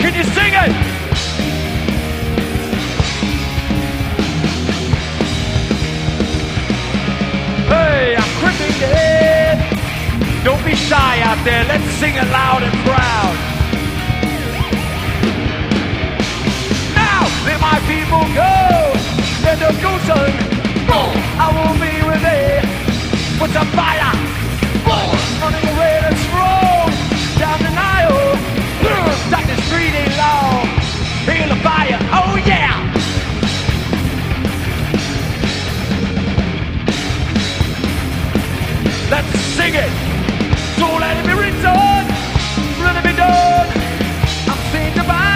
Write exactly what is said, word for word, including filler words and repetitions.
Can you sing it? Hey, I'm crippling dead. Don't be shy out there. Let's sing it loud and proud. Now let my people go. Let them go, son. I will be with thee. Put some fire. Running away, let's roll down the Nile. Darkness breathing long. Feel the fire. Oh yeah. Let's sing it. So let it